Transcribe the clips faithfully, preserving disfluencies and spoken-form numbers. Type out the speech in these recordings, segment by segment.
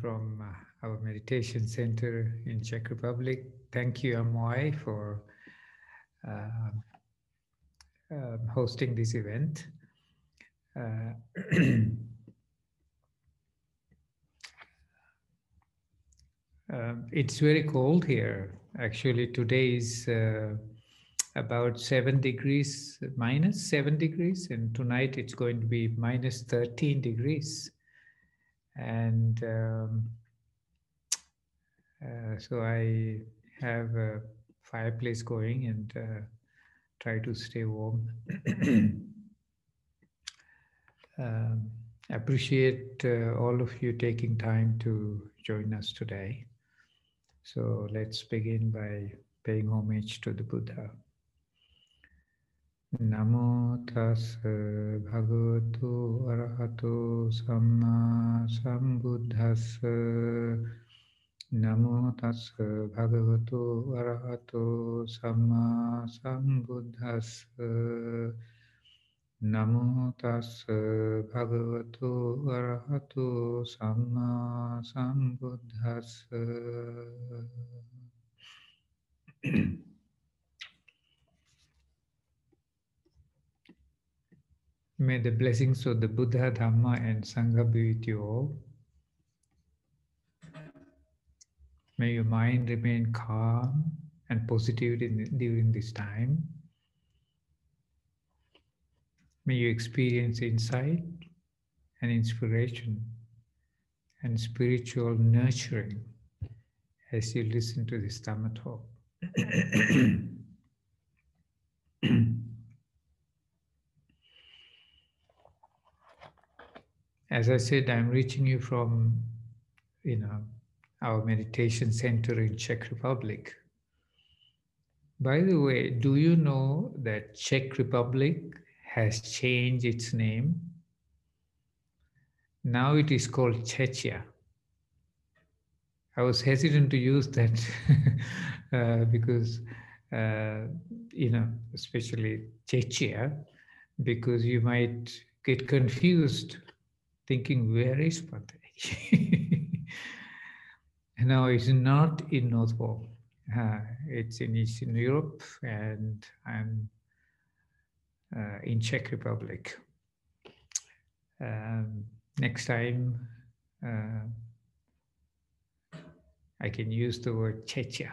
from uh, our meditation center in Czech Republic. Thank you, Amoy, for uh, um hosting this event. Uh, um, it's very cold here. Actually, today is uh, about seven degrees, minus seven degrees, and tonight it's going to be minus thirteen degrees. And um, uh, so I have a fireplace going and uh, try to stay warm. um, appreciate uh, all of you taking time to join us today. So let's begin by paying homage to the Buddha. Namo tassa bhagavato arahato samma sambuddhassa. Namo tassa bhagavato arahato samma sambuddhassa. Namo tassa bhagavato arahato samma sambuddhassa. May the blessings of the Buddha, Dhamma, and Sangha be with you all. May your mind remain calm and positive in, during this time. May you experience insight and inspiration and spiritual nurturing as you listen to this Dhamma talk. As I said, I'm reaching you from, you know, our meditation center in Czech Republic. By the way, do you know that Czech Republic has changed its name? Now it is called Czechia. I was hesitant to use that uh, because, uh, you know, especially Czechia, because you might get confused thinking, where is Pate? No, it's not in North Pole. Uh, it's in Eastern Europe, and I'm uh, in Czech Republic. Um, next time, uh, I can use the word Czechia.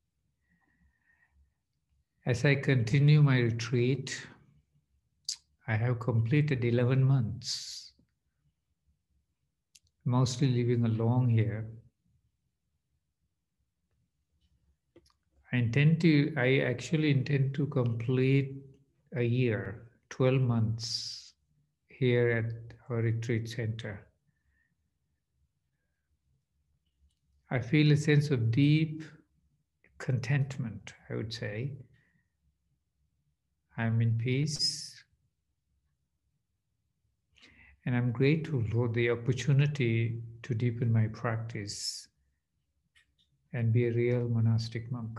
As I continue my retreat, I have completed eleven months, mostly living alone here. I intend to, I actually intend to complete a year, twelve months here at our retreat center. I feel a sense of deep contentment, I would say. I'm in peace. And I'm grateful for the opportunity to deepen my practice and be a real monastic monk.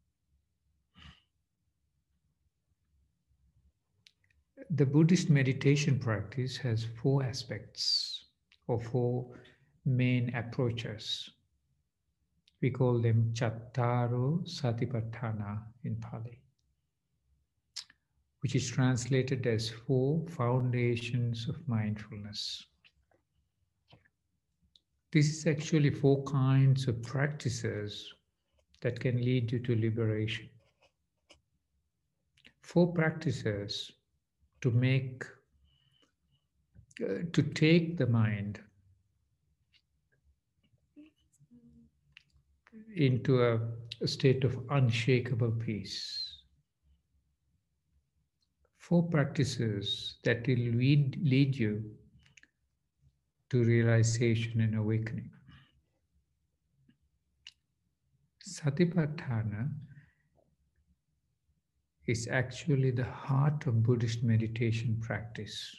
The Buddhist meditation practice has four aspects or four main approaches. We call them Chattaro Satipatthana in Pali, which is translated as four foundations of mindfulness. This is actually four kinds of practices that can lead you to liberation. Four practices to make, uh, to take the mind into a, a state of unshakable peace. Four practices that will lead, lead you to realization and awakening. Satipatthana is actually the heart of Buddhist meditation practice.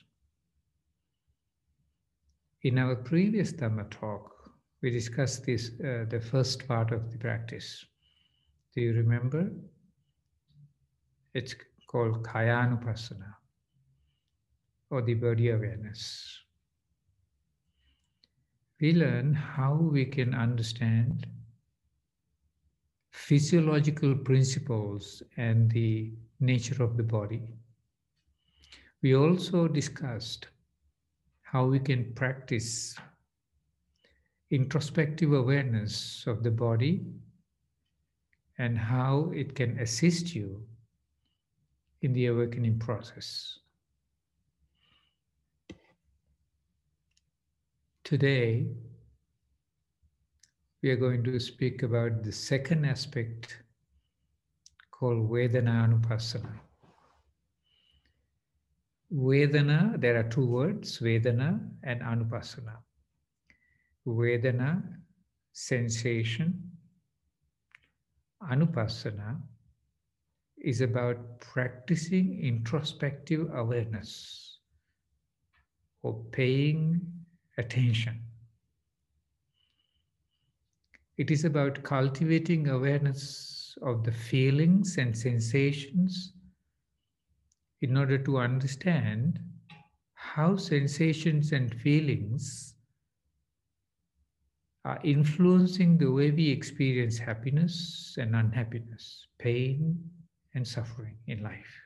In our previous Dhamma talk, we discussed this, uh, the first part of the practice. Do you remember? It's called Kayanupassana, or the body awareness. we learn how we can understand physiological principles and the nature of the body. We also discussed how we can practice introspective awareness of the body and how it can assist you in the awakening process. Today, we are going to speak about the second aspect called Vedana Anupassana. Vedana, there are two words, Vedana and Anupassana. Vedana, sensation. Anupassana is about practicing introspective awareness or paying attention. It is about cultivating awareness of the feelings and sensations in order to understand how sensations and feelings are influencing the way we experience happiness and unhappiness, pain and suffering in life.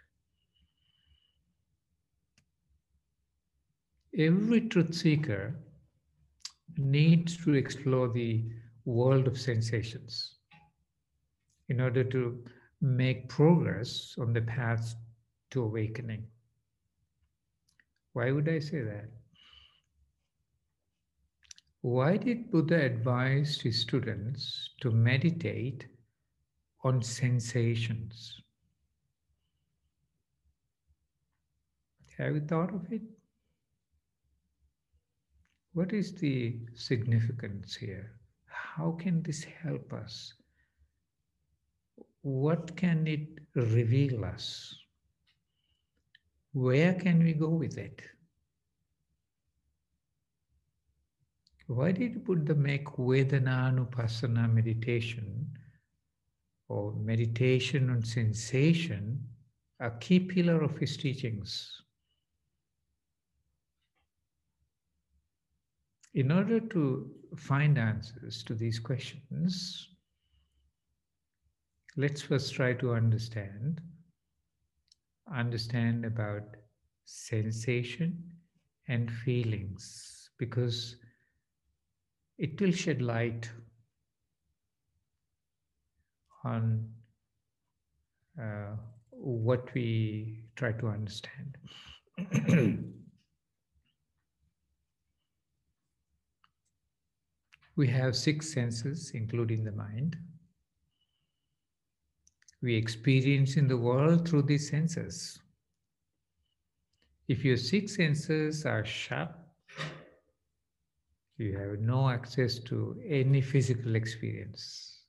Every truth seeker needs to explore the world of sensations in order to make progress on the path to awakening. Why would I say that? Why did Buddha advise his students to meditate on sensations? Have you thought of it? What is the significance here? How can this help us? What can it reveal us? Where can we go with it? Why did Buddha make Vedana-Anupassana meditation or meditation on sensation a key pillar of his teachings? In order to find answers to these questions, let's first try to understand, understand about sensation and feelings, because it will shed light on uh, what we try to understand. We have six senses, including the mind. We experience in the world through these senses. If your six senses are shut, you have no access to any physical experience.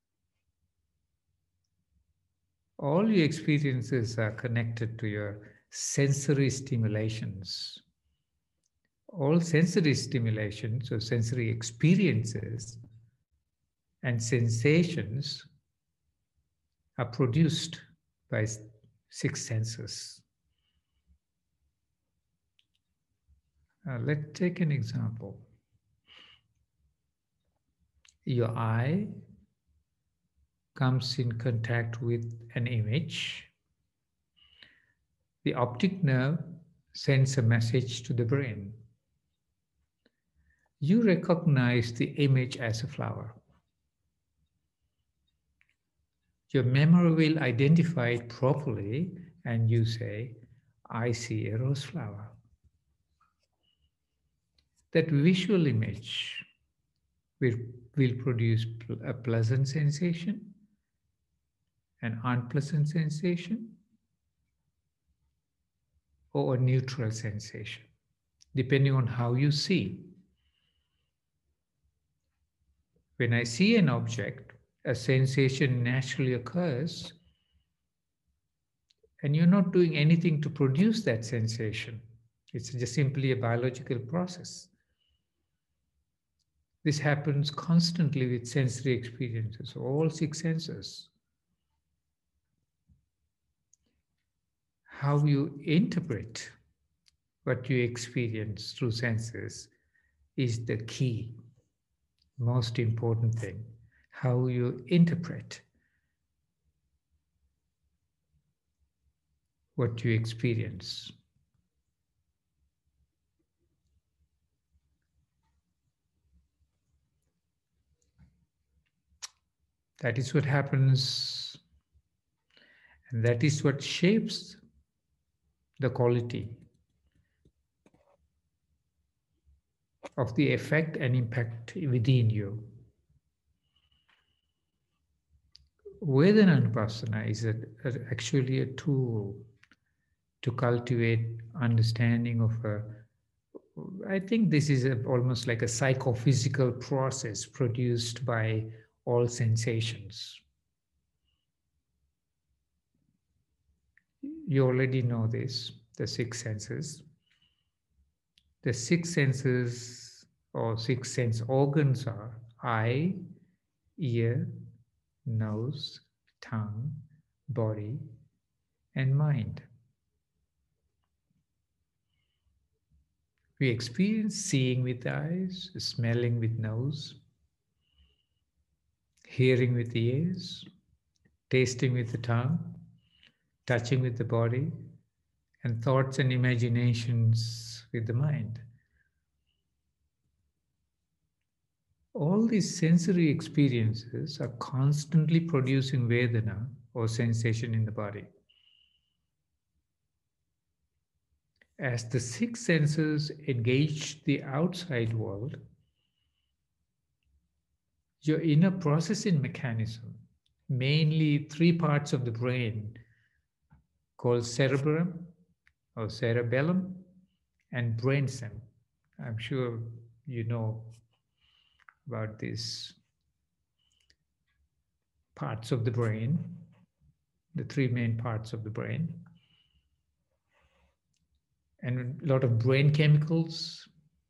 All your experiences are connected to your sensory stimulations. All sensory stimulations or sensory experiences and sensations are produced by six senses. Uh, let's take an example. Your eye comes in contact with an image. The optic nerve sends a message to the brain. You recognize the image as a flower. Your memory will identify it properly and you say, I see a rose flower. That visual image will, will produce a pleasant sensation, an unpleasant sensation, or a neutral sensation, depending on how you see. When I see an object, a sensation naturally occurs, and you're not doing anything to produce that sensation. It's just simply a biological process. This happens constantly with sensory experiences, all six senses. How you interpret what you experience through senses is the key, most important thing. How you interpret what you experience. That is what happens, and that is what shapes the quality of the effect and impact within you. Vedananupassana is a, a, actually a tool to cultivate understanding of a, I think this is a, almost like a psychophysical process produced by all sensations. You already know this, the six senses. The six senses or six sense organs are eye, ear, nose, tongue, body, and mind. We experience seeing with the eyes, smelling with nose, hearing with the ears, tasting with the tongue, touching with the body, and thoughts and imaginations with the mind. All these sensory experiences are constantly producing Vedana or sensation in the body. As the six senses engage the outside world, your inner processing mechanism, mainly three parts of the brain called cerebrum or cerebellum and brainstem. I'm sure you know about these parts of the brain, the three main parts of the brain. And a lot of brain chemicals,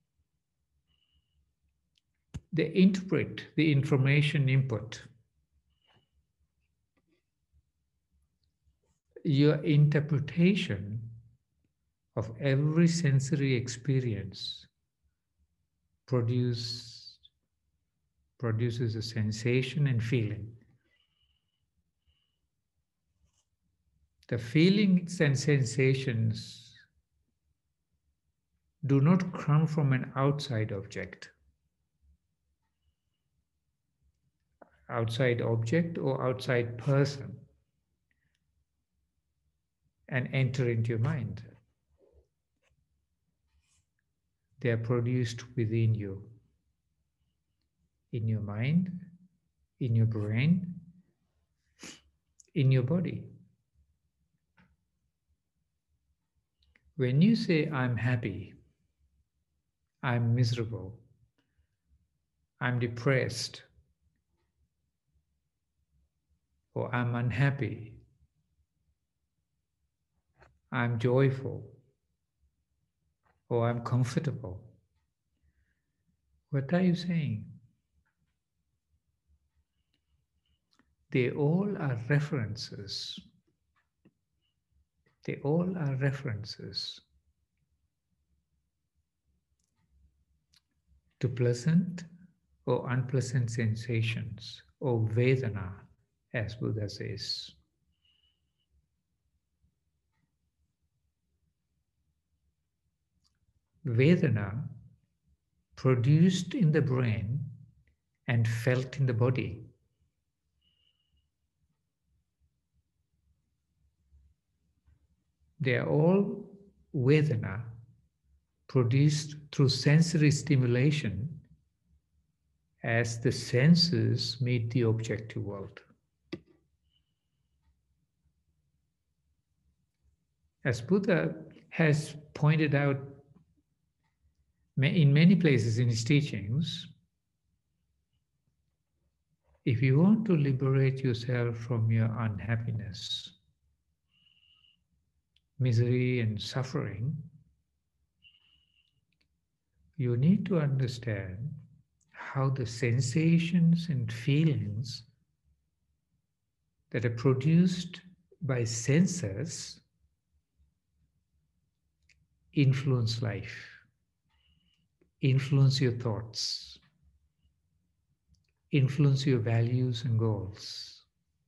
they interpret the information input. Your interpretation of every sensory experience produce, produces a sensation and feeling. The feelings and sensations do not come from an outside object. Outside object or outside person and enter into your mind. They are produced within you, in your mind, in your brain, in your body. When you say, I'm happy, I'm miserable, I'm depressed, or I'm unhappy, I'm joyful, or I'm comfortable, what are you saying? They all are references. They all are references to pleasant or unpleasant sensations, or Vedana, as Buddha says. Vedana produced in the brain and felt in the body. They are all Vedana produced through sensory stimulation as the senses meet the objective world. As Buddha has pointed out in many places in his teachings, if you want to liberate yourself from your unhappiness, misery and suffering, you need to understand how the sensations and feelings that are produced by senses influence life. influence your thoughts, influence your values and goals,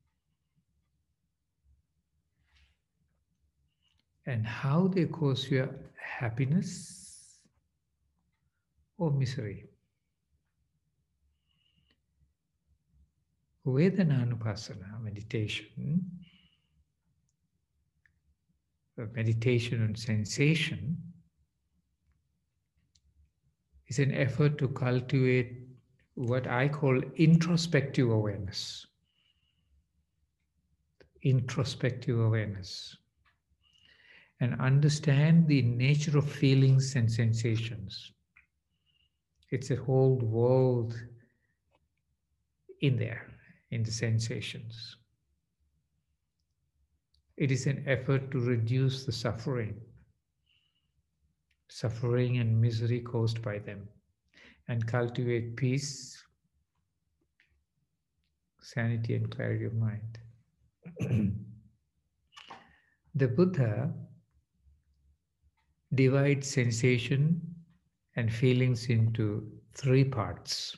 and how they cause your happiness or misery. Vedana meditation, meditation on sensation, is an effort to cultivate what I call introspective awareness. Introspective awareness. And understand the nature of feelings and sensations. It's a whole world in there, in the sensations. It is an effort to reduce the suffering, suffering and misery caused by them, and cultivate peace, sanity, and clarity of mind. The Buddha divides sensation and feelings into three parts: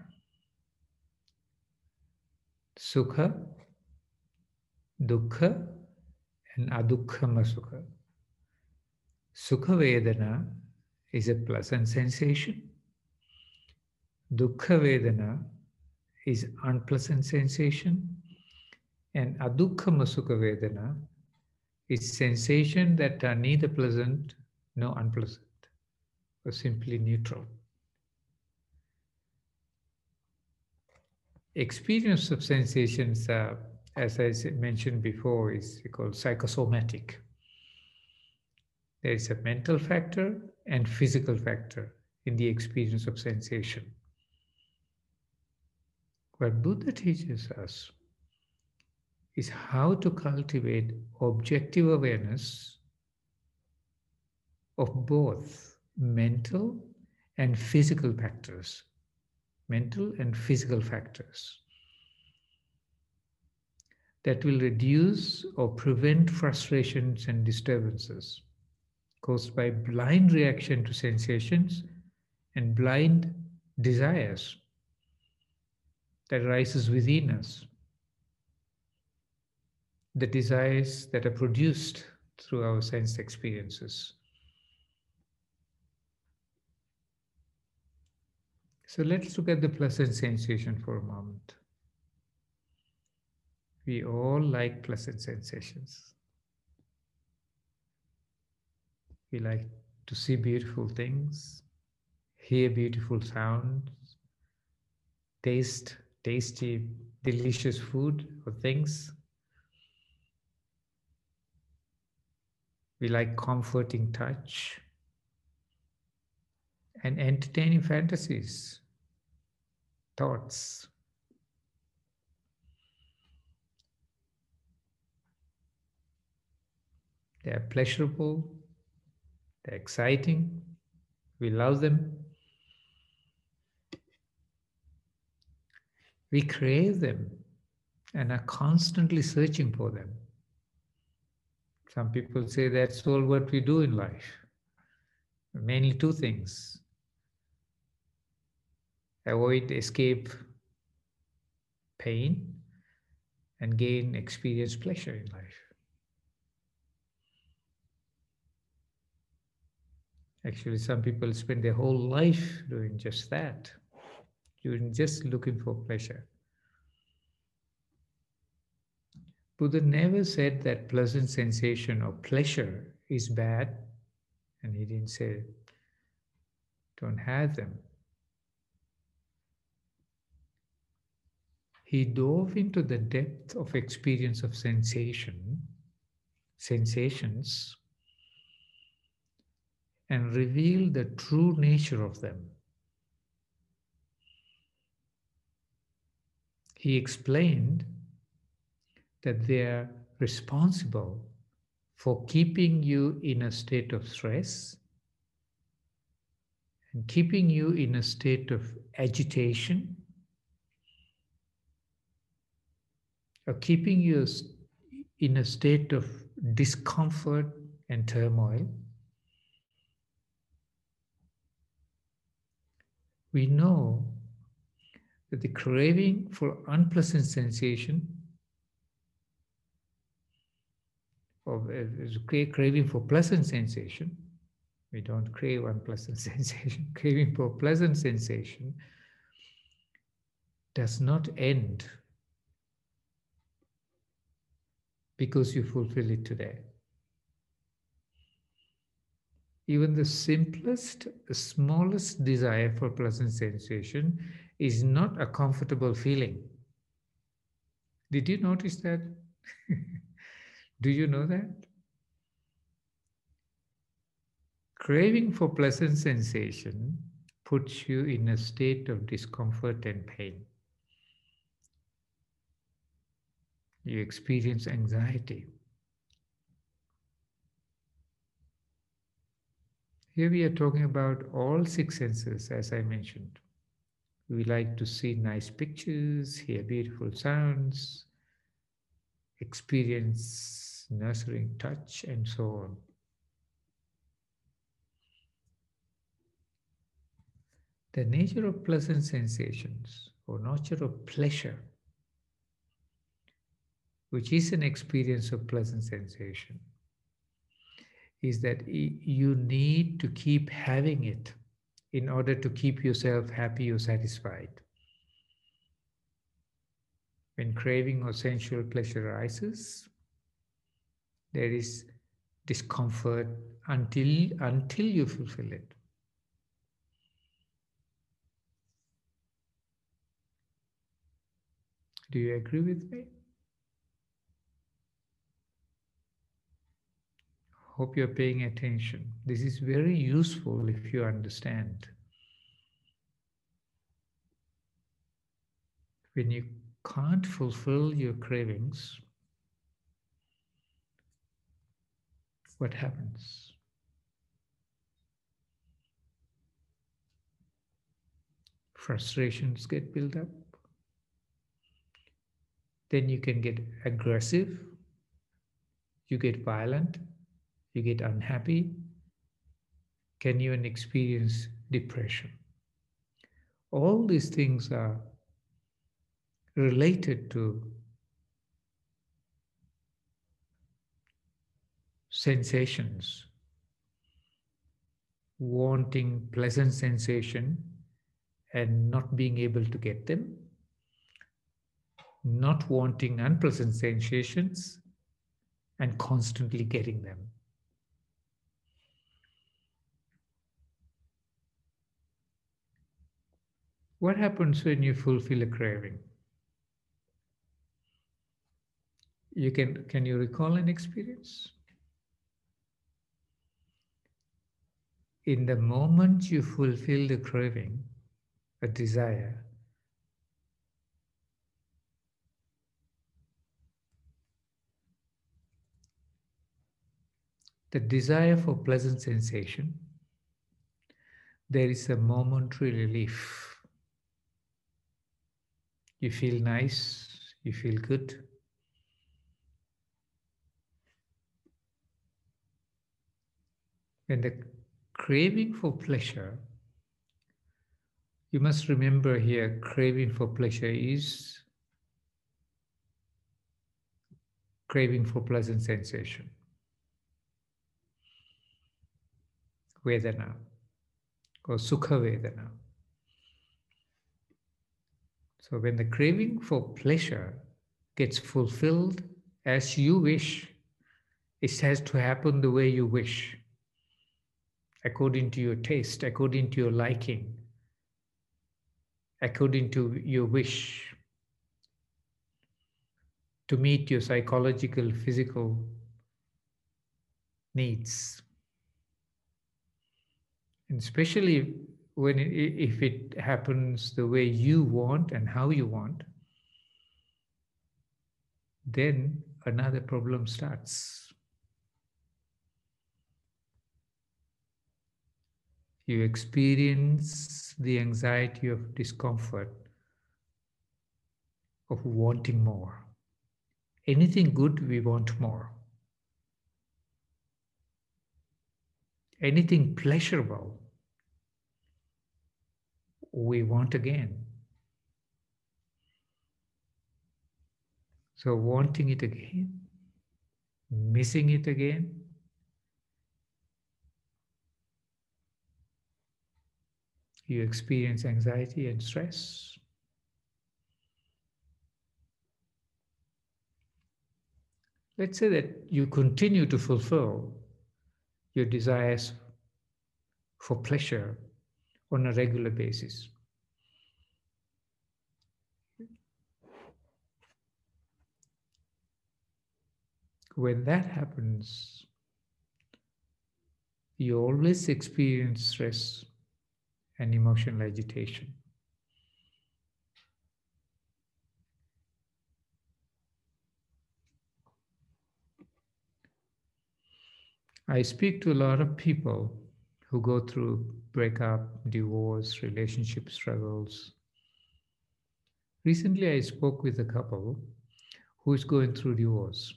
Sukha, Dukkha, and Adukkhama Sukha. Sukha Vedana is a pleasant sensation. Dukkha Vedana is unpleasant sensation. And Adukkhama Sukha Vedana is sensation that are neither pleasant nor unpleasant, or simply neutral. Experience of sensations, uh, as I mentioned before, is called psychosomatic. There is a mental factor and physical factor in the experience of sensation. What Buddha teaches us is how to cultivate objective awareness of both mental and physical factors. Mental and physical factors that will reduce or prevent frustrations and disturbances caused by blind reaction to sensations and blind desires that arises within us. The desires that are produced through our sense experiences. So let's look at the pleasant sensation for a moment. We all like pleasant sensations. We like to see beautiful things, hear beautiful sounds, taste tasty, delicious food or things. We like comforting touch and entertaining fantasies, thoughts. They are pleasurable, they're exciting, we love them. We crave them and are constantly searching for them. Some people say that's all what we do in life. Mainly two things: avoid, escape pain, and gain, experience pleasure in life. Actually, some people spend their whole life doing just that, doing just looking for pleasure. Buddha never said that pleasant sensation or pleasure is bad, and he didn't say don't have them. He dove into the depth of experience of sensation, sensations, and revealed the true nature of them. He explained that they are responsible for keeping you in a state of stress and keeping you in a state of agitation, or keeping you in a state of discomfort and turmoil. we know that the craving for unpleasant sensation or uh, craving for pleasant sensation, we don't crave unpleasant sensation, craving for pleasant sensation does not end because you fulfill it today. Even the simplest, the smallest desire for pleasant sensation is not a comfortable feeling. Did you notice that? Do you know that? Craving for pleasant sensation puts you in a state of discomfort and pain. You experience anxiety. Here we are talking about all six senses, as I mentioned. We like to see nice pictures, hear beautiful sounds, experience nurturing touch, and so on. The nature of pleasant sensations, or nature of pleasure, which is an experience of pleasant sensation, is that you need to keep having it in order to keep yourself happy or satisfied. When craving or sensual pleasure arises, there is discomfort until, until you fulfill it. Do you agree with me? Hope you're paying attention. This is very useful if you understand. When you can't fulfill your cravings, what happens? Frustrations get built up. Then you can get aggressive, you get violent, you get unhappy, can even experience depression. All these things are related to sensations, wanting pleasant sensation and not being able to get them, not wanting unpleasant sensations and constantly getting them. What happens when you fulfill a craving? You can, can you recall an experience? In the moment you fulfill the craving, a desire, the desire for pleasant sensation, there is a momentary relief. You feel nice, you feel good. When the craving for pleasure, you must remember here, craving for pleasure is craving for pleasant sensation. Vedana or Sukha Vedana. So when the craving for pleasure gets fulfilled as you wish, it has to happen the way you wish, according to your taste, according to your liking, according to your wish, to meet your psychological, physical needs. And especially when it, if it happens the way you want and how you want, then another problem starts. You experience the anxiety of discomfort, of wanting more. Anything good, we want more. Anything pleasurable, we want again. So wanting it again, missing it again, you experience anxiety and stress. Let's say that you continue to fulfill your desires for pleasure on a regular basis. When that happens, you always experience stress and emotional agitation. I speak to a lot of people who go through breakup, divorce, relationship struggles. Recently, I spoke with a couple who is going through divorce.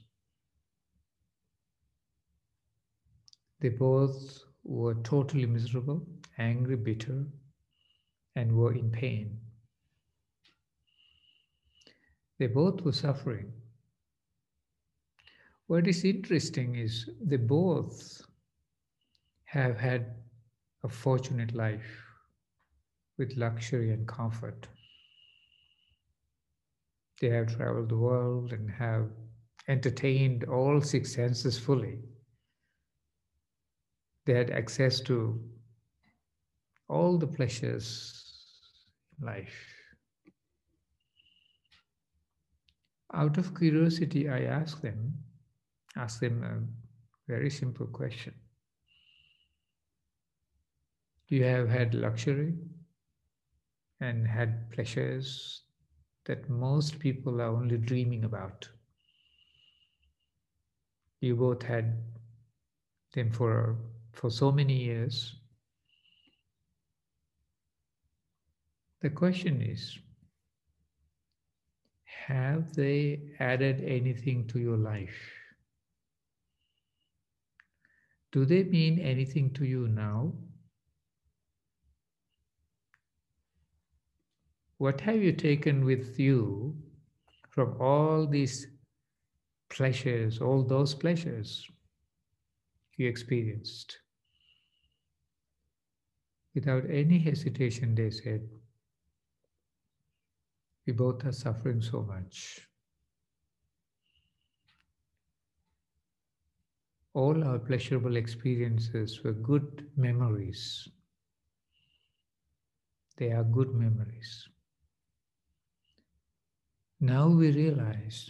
They both were totally miserable, angry, bitter, and were in pain. They both were suffering. What is interesting is they both have had a fortunate life with luxury and comfort. They have traveled the world and have entertained all six senses fully. They had access to all the pleasures in life. Out of curiosity, I asked them, asked them a very simple question. You have had luxury and had pleasures that most people are only dreaming about. You both had them for, for so many years. The question is, have they added anything to your life? Do they mean anything to you now? What have you taken with you from all these pleasures, all those pleasures you experienced? Without any hesitation, they said, we both are suffering so much. All our pleasurable experiences were good memories. They are good memories. Now we realize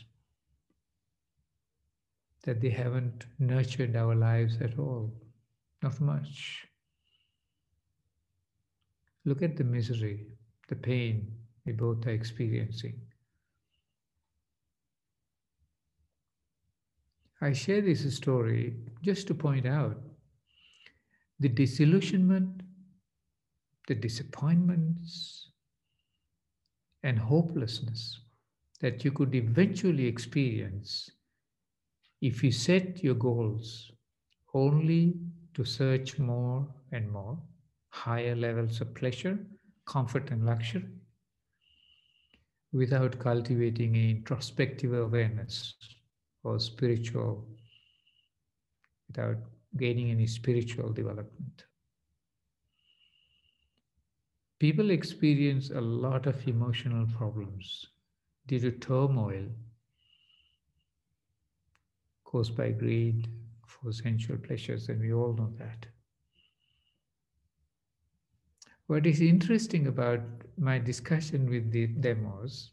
that they haven't nurtured our lives at all, not much. Look at the misery, the pain we both are experiencing. I share this story just to point out the disillusionment, the disappointments, and hopelessness that you could eventually experience if you set your goals only to search more and more higher levels of pleasure, comfort, and luxury without cultivating an introspective awareness or spiritual, without gaining any spiritual development. People experience a lot of emotional problems due to turmoil caused by greed for sensual pleasures, and we all know that. What is interesting about my discussion with the, them was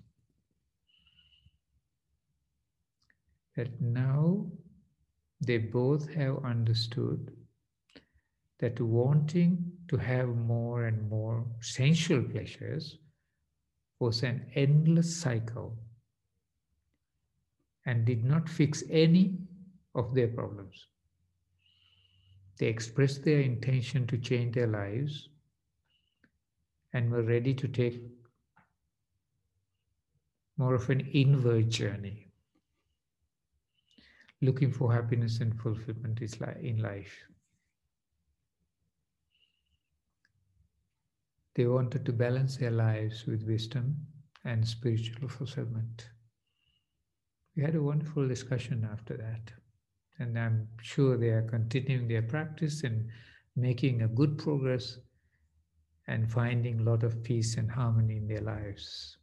that now they both have understood that wanting to have more and more sensual pleasures was an endless cycle and did not fix any of their problems. They expressed their intention to change their lives and were ready to take more of an inward journey, looking for happiness and fulfillment in life. They wanted to balance their lives with wisdom and spiritual fulfillment. We had a wonderful discussion after that, and I'm sure they are continuing their practice and making a good progress and finding a lot of peace and harmony in their lives.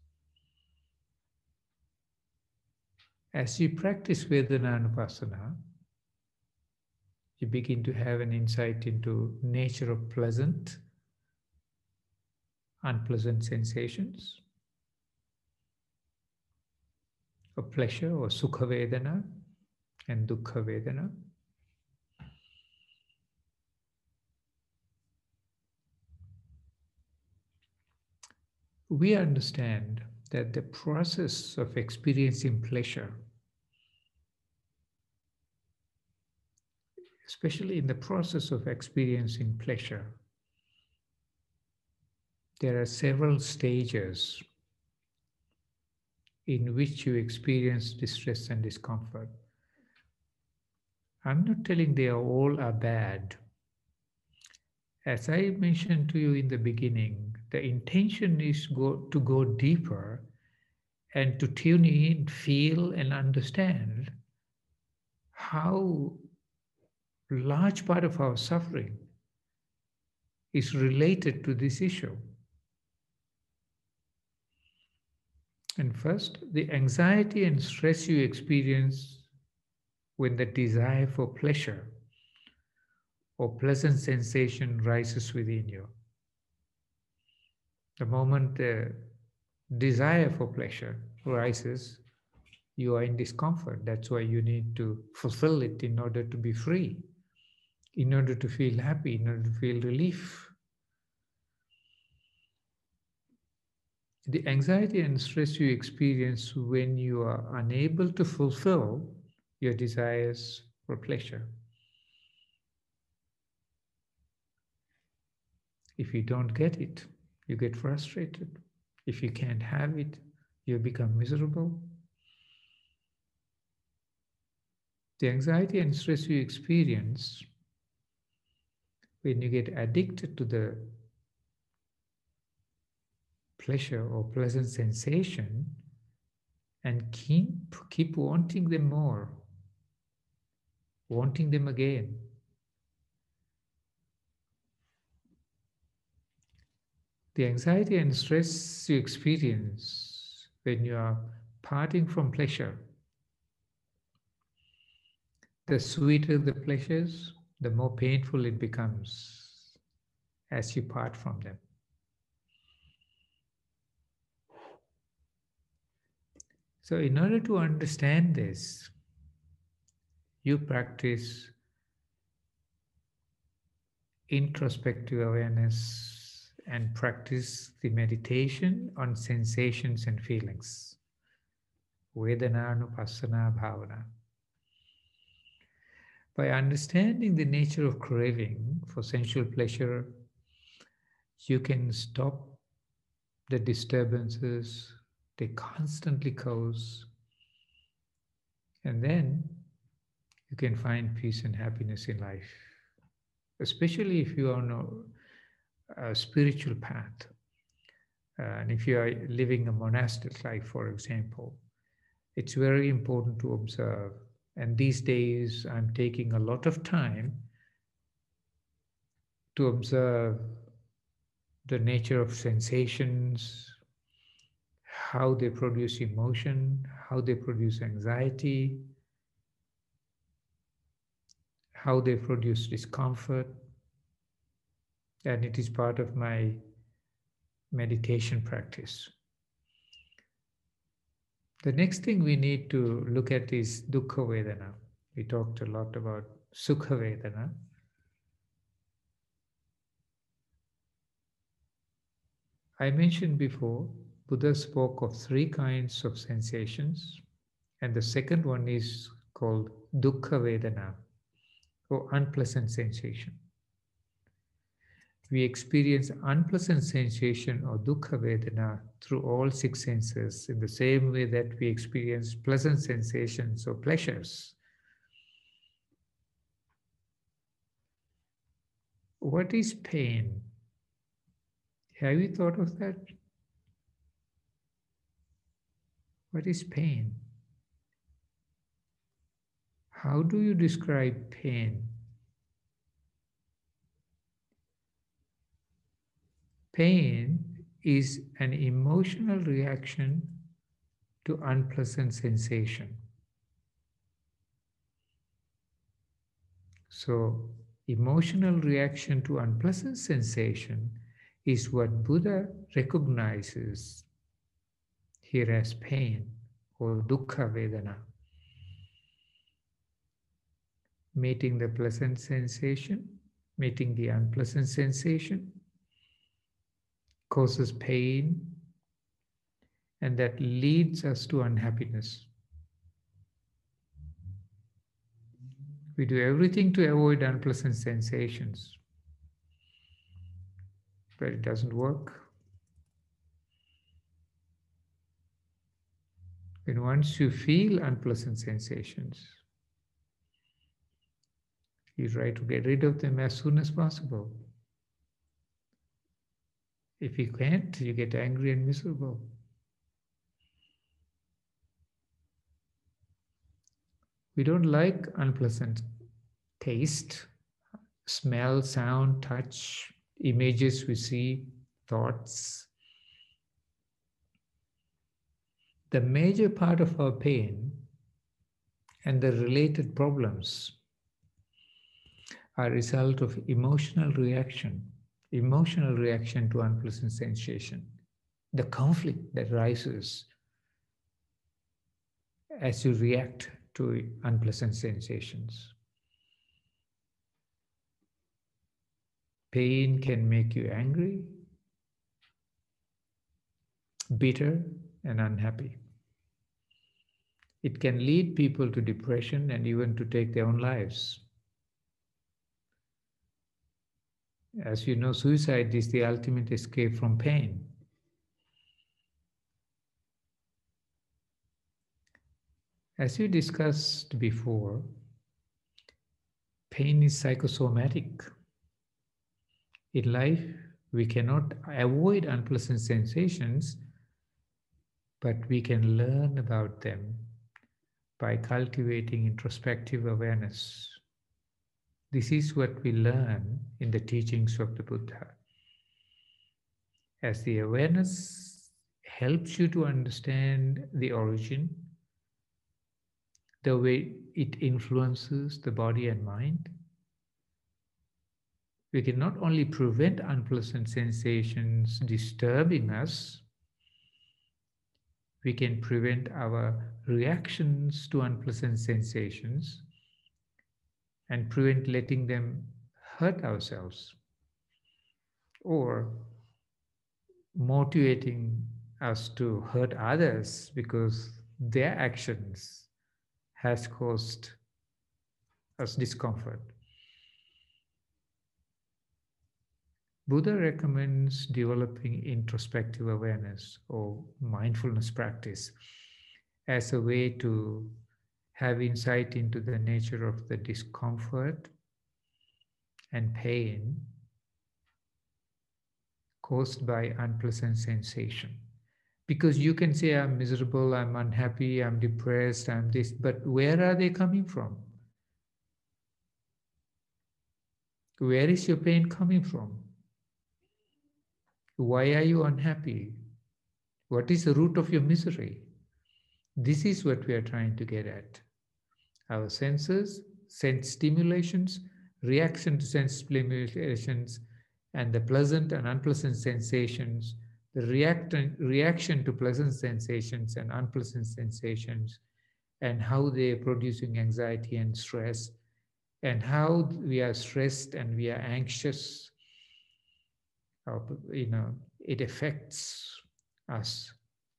As you practice Vedananupasana, you begin to have an insight into nature of pleasant, unpleasant sensations, of pleasure or Sukha Vedana and Dukkha Vedana. We understand that the process of experiencing pleasure, especially in the process of experiencing pleasure, there are several stages in which you experience distress and discomfort. I'm not telling they are all are bad. As I mentioned to you in the beginning, the intention is go, to go deeper and to tune in, feel, and understand how large part of our suffering is related to this issue. And first, the anxiety and stress you experience when the desire for pleasure or pleasant sensation rises within you. The moment the desire for pleasure rises, you are in discomfort. That's why you need to fulfill it in order to be free, in order to feel happy, in order to feel relief. The anxiety and stress you experience when you are unable to fulfill your desires for pleasure. If you don't get it, you get frustrated. If you can't have it, you become miserable. The anxiety and stress you experience when you get addicted to the pleasure or pleasant sensation and keep, keep wanting them more, wanting them again. The anxiety and stress you experience when you are parting from pleasure, the sweeter the pleasures, the more painful it becomes as you part from them. So in order to understand this, you practice introspective awareness and practice the meditation on sensations and feelings. Vedananupasana bhavana. By understanding the nature of craving for sensual pleasure, you can stop the disturbances they constantly cause, and then you can find peace and happiness in life, especially if you are on a, a spiritual path. Uh, and if you are living a monastic life, for example, it's very important to observe. And these days, I'm taking a lot of time to observe the nature of sensations, how they produce emotion, how they produce anxiety, how they produce discomfort. And it is part of my meditation practice. The next thing we need to look at is Dukkha Vedana. We talked a lot about Sukha Vedana. I mentioned before, Buddha spoke of three kinds of sensations, and the second one is called Dukkha Vedana, or unpleasant sensation. We experience unpleasant sensation or Dukkha Vedana through all six senses in the same way that we experience pleasant sensations or pleasures. What is pain? Have you thought of that? What is pain? How do you describe pain? Pain is an emotional reaction to unpleasant sensation. So, emotional reaction to unpleasant sensation is what Buddha recognizes here as pain or dukkha vedana. Meeting the pleasant sensation, meeting the unpleasant sensation causes pain, and that leads us to unhappiness. We do everything to avoid unpleasant sensations, but it doesn't work. When once you feel unpleasant sensations, you try to get rid of them as soon as possible. If you can't, you get angry and miserable. We don't like unpleasant taste, smell, sound, touch, images we see, thoughts. The major part of our pain and the related problems are a result of emotional reaction, emotional reaction to unpleasant sensation, the conflict that rises as you react to unpleasant sensations. Pain can make you angry, bitter, and unhappy. It can lead people to depression and even to take their own lives. As you know, suicide is the ultimate escape from pain. As we discussed before, pain is psychosomatic. In life, we cannot avoid unpleasant sensations, but we can learn about them by cultivating introspective awareness. This is what we learn in the teachings of the Buddha. As the awareness helps you to understand the origin, the way it influences the body and mind, we can not only prevent unpleasant sensations disturbing us, we can prevent our reactions to unpleasant sensations and prevent letting them hurt ourselves or motivating us to hurt others because their actions has caused us discomfort. Buddha recommends developing introspective awareness or mindfulness practice as a way to have insight into the nature of the discomfort and pain caused by unpleasant sensation. Because you can say, I'm miserable, I'm unhappy, I'm depressed, I'm this, but where are they coming from? Where is your pain coming from? Why are you unhappy? What is the root of your misery? This is what we are trying to get at. Our senses, sense stimulations, reaction to sense stimulations, and the pleasant and unpleasant sensations, the react reaction to pleasant sensations and unpleasant sensations, and how they are producing anxiety and stress, and how we are stressed and we are anxious. Uh, you know, it affects us.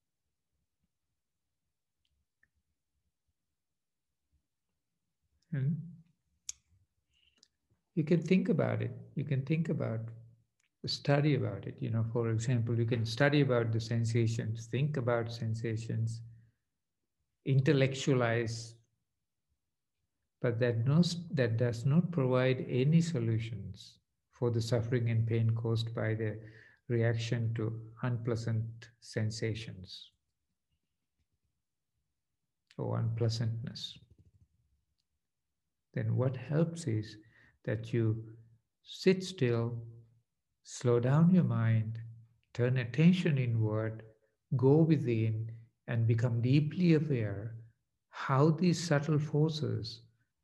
And you can think about it. You can think about, study about it. You know, for example, you can study about the sensations, think about sensations, intellectualize, but that knows, that does not provide any solutions for the suffering and pain caused by the reaction to unpleasant sensations or unpleasantness, then what helps is that you sit still, slow down your mind, turn attention inward, go within, and become deeply aware how these subtle forces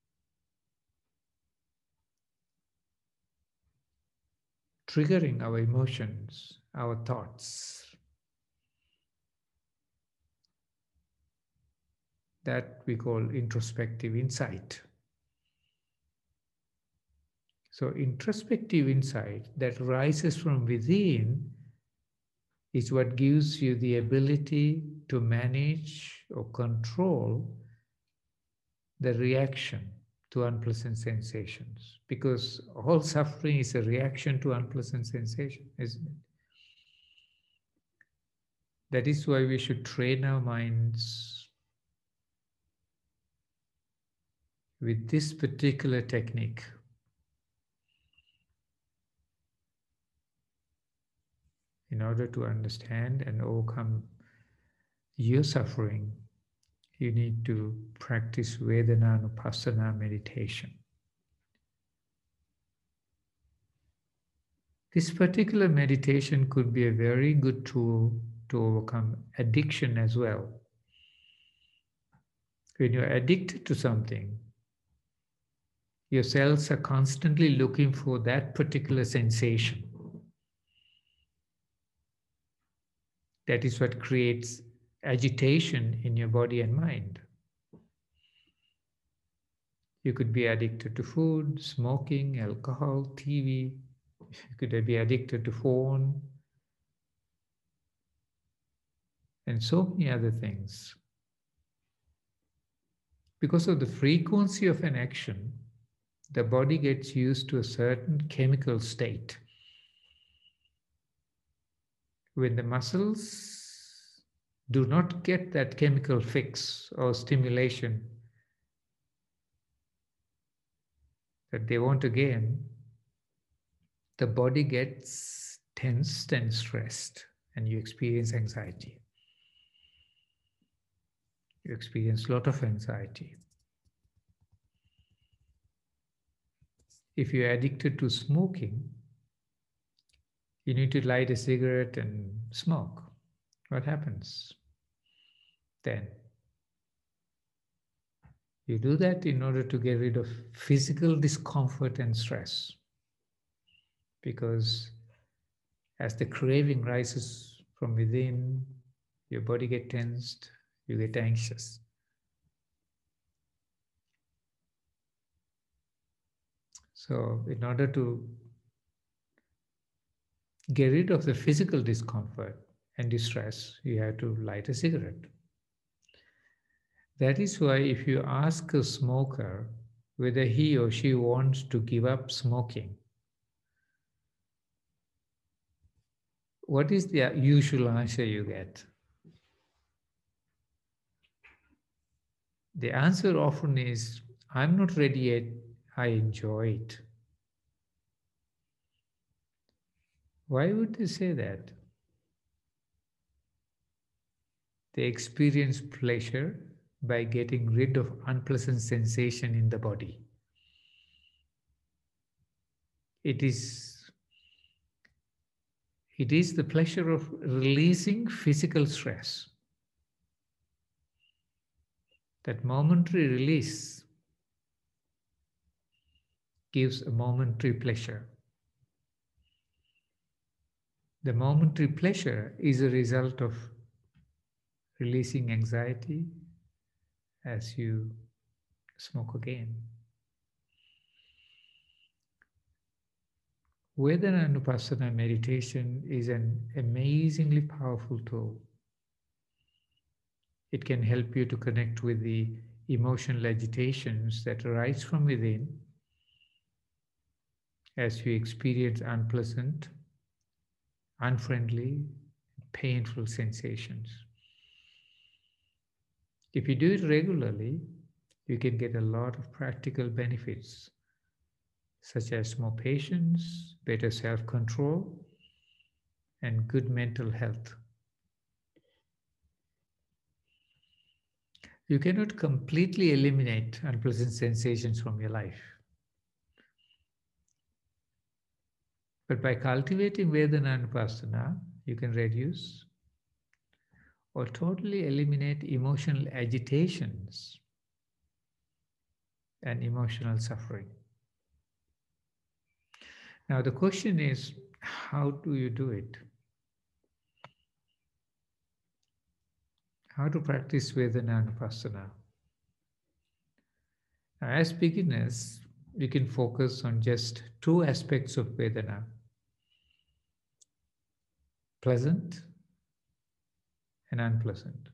triggering our emotions, our thoughts, that we call introspective insight. So, introspective insight that rises from within is what gives you the ability to manage or control the reaction to unpleasant sensations. Because all suffering is a reaction to unpleasant sensation, isn't it? That is why we should train our minds with this particular technique. In order to understand and overcome your suffering, you need to practice Vedananupassana meditation. This particular meditation could be a very good tool to overcome addiction as well. When you're addicted to something, your cells are constantly looking for that particular sensation. That is what creates agitation in your body and mind. You could be addicted to food, smoking, alcohol, T V. You could be addicted to phone, and so many other things. Because of the frequency of an action, the body gets used to a certain chemical state. When the muscles do not get that chemical fix or stimulation that they want again, the body gets tensed and stressed, and you experience anxiety. You experience a lot of anxiety. If you're addicted to smoking, you need to light a cigarette and smoke. What happens then? You do that in order to get rid of physical discomfort and stress. Because as the craving rises from within, your body gets tensed, you get anxious. So, in order to get rid of the physical discomfort and distress, you have to light a cigarette. That is why if you ask a smoker whether he or she wants to give up smoking, what is the usual answer you get? The answer often is, I'm not ready yet, I enjoy it. Why would they say that? They experience pleasure by getting rid of unpleasant sensation in the body. It is, it is the pleasure of releasing physical stress. That momentary release gives a momentary pleasure. The momentary pleasure is a result of releasing anxiety as you smoke again. Vedananupassana meditation is an amazingly powerful tool. It can help you to connect with the emotional agitations that arise from within as you experience unpleasant, unfriendly, painful sensations. If you do it regularly, you can get a lot of practical benefits, such as more patience, better self-control, and good mental health. You cannot completely eliminate unpleasant sensations from your life. But by cultivating Vedana Vipassana, you can reduce or totally eliminate emotional agitations and emotional suffering. Now, the question is, how do you do it? How to practice Vedana Vipassana? Now, as beginners, we can focus on just two aspects of Vedana: pleasant and unpleasant.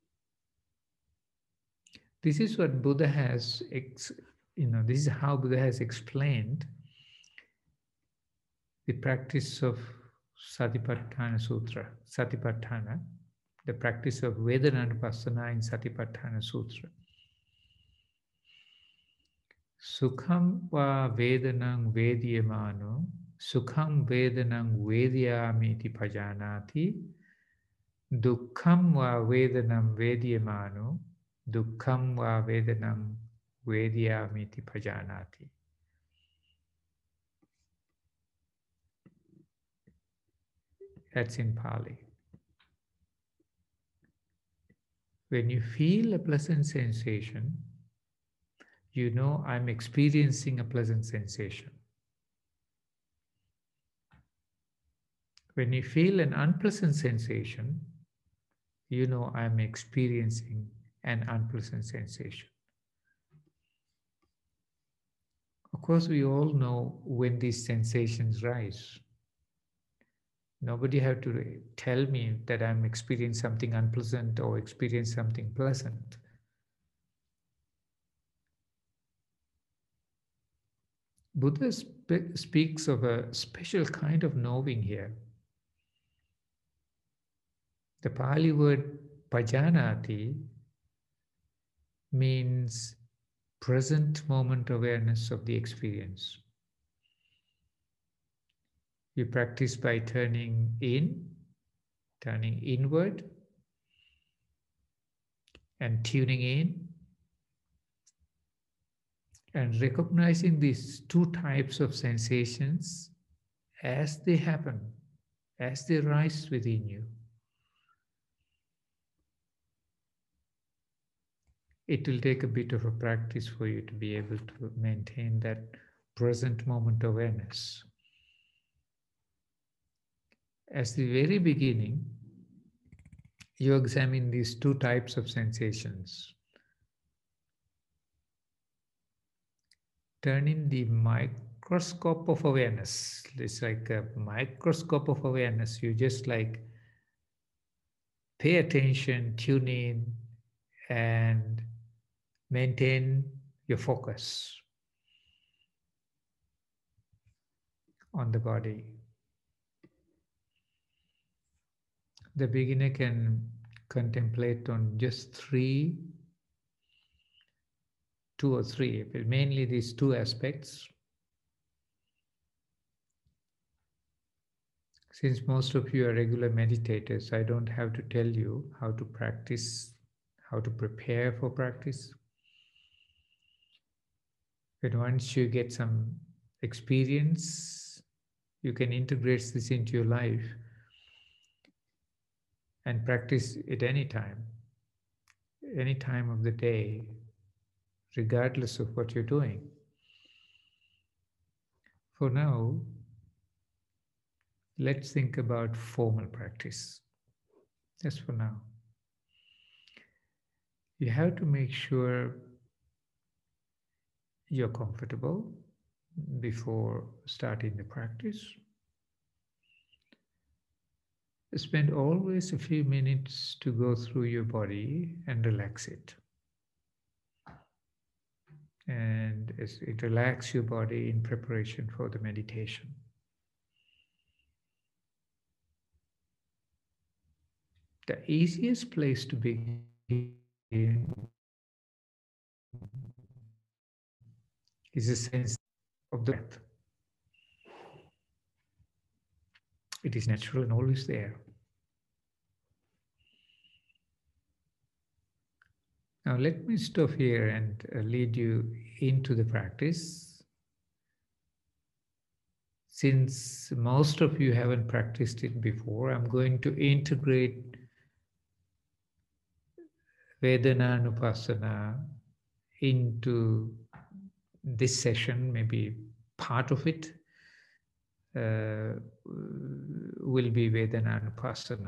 This is what Buddha has, ex, you know, this is how Buddha has explained the practice of Satipatthana Sutra, Satipatthana, the practice of Vedana in Satipatthana Sutra. Sukham va Vedanang Vedyamano, Sukham Vedanang Vedyamiti Pajanati, Dukkham va Vedanam Vedyamano, Dukkham va Vedanam Vedyamiti Pajanati. That's in Pali. When you feel a pleasant sensation, you know I'm experiencing a pleasant sensation. When you feel an unpleasant sensation, you know I'm experiencing an unpleasant sensation. Of course, we all know when these sensations rise. Nobody have to tell me that I'm experiencing something unpleasant or experience something pleasant. Buddha sp- speaks of a special kind of knowing here. The Pali word pajanati means present moment awareness of the experience. You practice by turning in, turning inward, and tuning in, and recognizing these two types of sensations as they happen, as they rise within you. It will take a bit of a practice for you to be able to maintain that present moment awareness. As the very beginning, you examine these two types of sensations. Turn in the microscope of awareness. It's like a microscope of awareness. You just like pay attention, tune in, and maintain your focus on the body. The beginner can contemplate on just three, two or three, but mainly these two aspects. Since most of you are regular meditators, I don't have to tell you how to practice, how to prepare for practice. But once you get some experience, you can integrate this into your life and practice it any time, any time of the day, regardless of what you're doing. For now, let's think about formal practice. Just for now. You have to make sure you're comfortable before starting the practice. Spend always a few minutes to go through your body and relax it. And it relax your body in preparation for the meditation. The easiest place to begin is a sense of the breath. It is natural and always there. Now, let me stop here and uh, lead you into the practice. Since most of you haven't practiced it before, I'm going to integrate Vedananupassana into this session. Maybe part of it uh, will be Vedananupassana.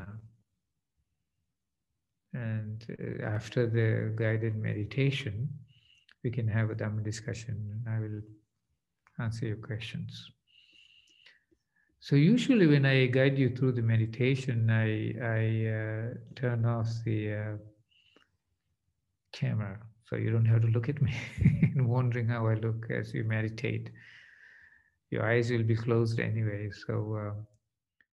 And uh, after the guided meditation, we can have a Dhamma discussion and I will answer your questions. So usually when I guide you through the meditation, I, I uh, turn off the uh, camera. So you don't have to look at me and wondering how I look as you meditate. Your eyes will be closed anyway. So uh,